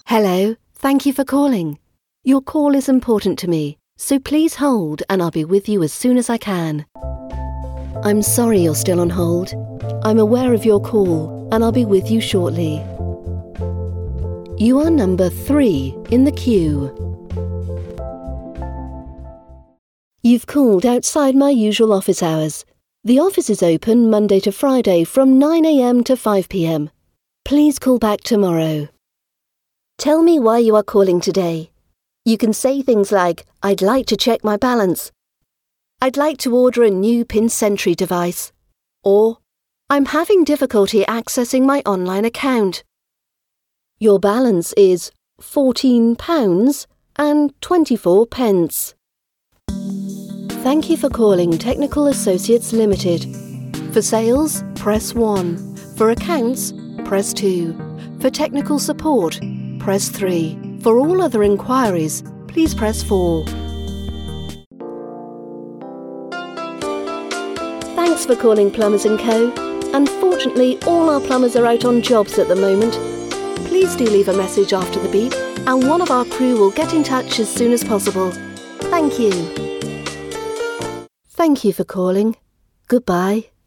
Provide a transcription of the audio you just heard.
Hello, thank you for calling. Your call is important to me, so please hold and I'll be with you as soon as I can. I'm sorry you're still on hold. I'm aware of your call and I'll be with you shortly. You are number 3 in the queue. You've called outside my usual office hours. The office is open Monday to Friday from 9 a.m. to 5 p.m. Please call back tomorrow. Tell me why you are calling today. You can say things like, I'd like to check my balance. I'd like to order a new PinSentry device. Or, I'm having difficulty accessing my online account. Your balance is £14 and 24 pence. Thank you for calling Technical Associates Limited. For sales, press 1. For accounts, press 2. For technical support, press 3. For all other inquiries, please press 4. Thanks for calling Plumbers & Co. Unfortunately, all our plumbers are out on jobs at the moment. Please do leave a message after the beep, and one of our crew will get in touch as soon as possible. Thank you. Thank you for calling. Goodbye.